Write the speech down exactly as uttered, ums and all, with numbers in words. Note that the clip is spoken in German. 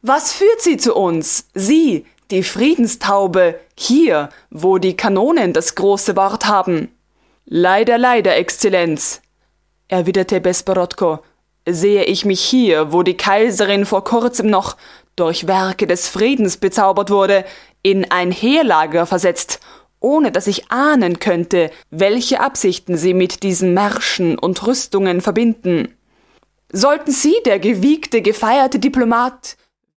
Was führt Sie zu uns, Sie, die Friedenstaube, hier, wo die Kanonen das große Wort haben?« »Leider, leider, Exzellenz«, erwiderte Besporodko, »sehe ich mich hier, wo die Kaiserin vor kurzem noch durch Werke des Friedens bezaubert wurde, in ein Heerlager versetzt, ohne dass ich ahnen könnte, welche Absichten sie mit diesen Märschen und Rüstungen verbinden. Sollten Sie, der gewiegte, gefeierte Diplomat,